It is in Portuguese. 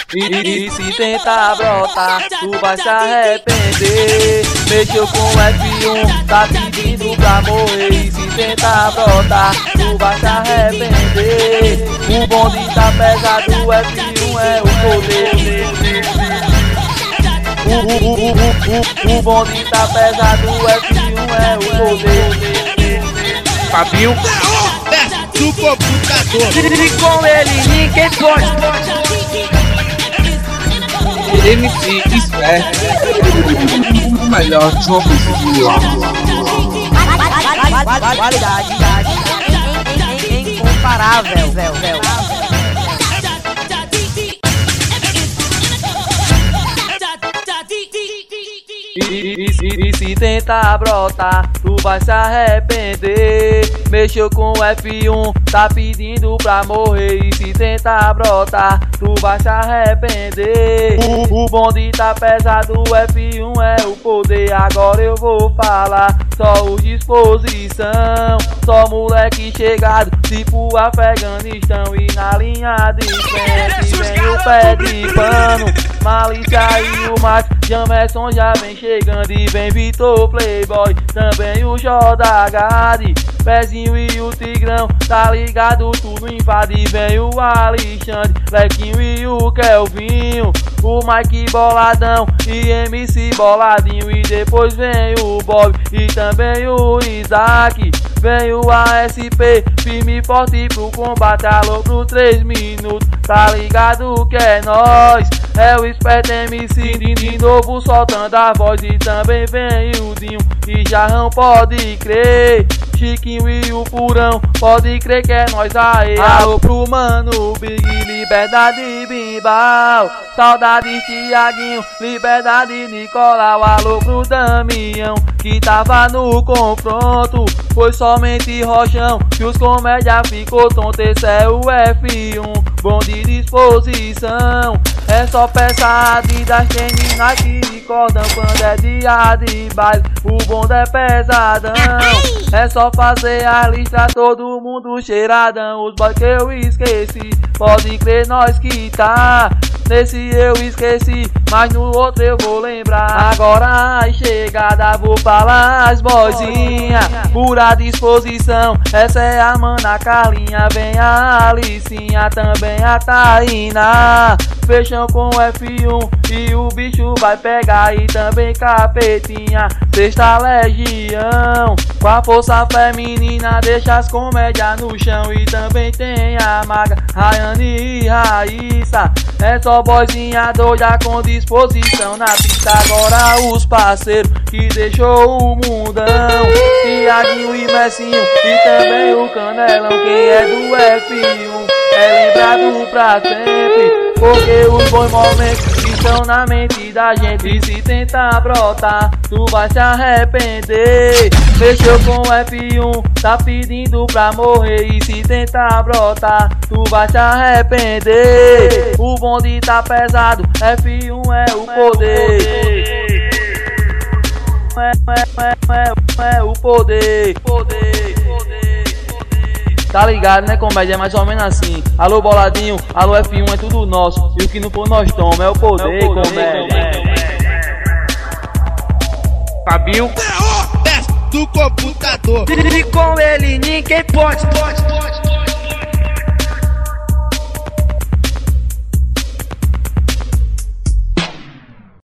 E se tentar brotar, tu vai se arrepender. Mexeu com o F1, tá pedindo pra morrer. E se tentar brotar, tu vai se arrepender. O bonde tá pesado, o F1 é o poder. O bonde tá pesado, o F1 é o poder. Fabinho do computador. E com ele ninguém pode. MC Esperto, o melhor jogo de lá. Qualidade incomparável. E se tentar brotar, tu vai se arrepender. Mexeu com o F1, tá pedindo pra morrer. E se tentar brotar, tu vai se arrepender. O bonde tá pesado, o F1 é o poder. Agora eu vou falar só os disposição. Só moleque chegado, tipo Afeganistão. E na linha de frente vem o pé de pano. Malícia e o Max, Jamerson já vem chegando. E vem Vitor Playboy, também o Jodagade, Pezinho e o Tigrão, tá ligado, tudo invade. E vem o Alexandre, Lequinho e o Kelvinho, o Mike Boladão e MC Boladinho. E depois vem o Bob e também o Isaac. Vem o ASP, firme e forte pro combate. Alô pro 3 minutos, tá ligado que é nóis. É o Esperto MC de novo soltando a voz. E também vem o Dinho e Jarrão, pode crer. Chiquinho e o Purão, pode crer que é nós aí. Alô pro mano Big, Liberdade Bimbal, saudades Tiaguinho, Liberdade Nicolau. Alô pro Damião, que tava no confronto, foi somente Rochão que os comédia ficou tonto. Esse é o F1, bom de disposição. É só peça Adidas, tênis, Nike e cordão. Quando é dia de baile, o bonde é pesadão. É só fazer a lista, todo mundo cheiradão. Os boys que eu esqueci, pode crer nós que tá. Nesse eu esqueci, mas no outro eu vou lembrar. Agora a chegada, vou falar as boizinha, pura disposição. Essa é a mana Carlinha, vem a Alicinha, também a Taína. Fechão com F1 e o bicho vai pegar. E também Capetinha, sexta legião, com a força feminina deixa as comédias no chão. E também tem a Maga, Rayane e Raíssa. É só boizinha doida com disposição na pista. Agora os parceiros que deixou o mundão, Tiaguinho e Messinho e também o Canelão. Quem é do F1 é lembrado pra sempre, porque os bons momentos estão na mente da gente. E se tentar brotar, tu vai se arrepender. Mexeu com o F1, tá pedindo pra morrer. E se tentar brotar, tu vai se arrepender. O bonde tá pesado, F1 é o poder. É o poder. Tá ligado, né, comédia? É mais ou menos assim. Alô, Boladinho, alô, F1, é tudo nosso. E o que não for nós toma, é o poder, comédia. Fabinho do computador. E com ele ninguém pode.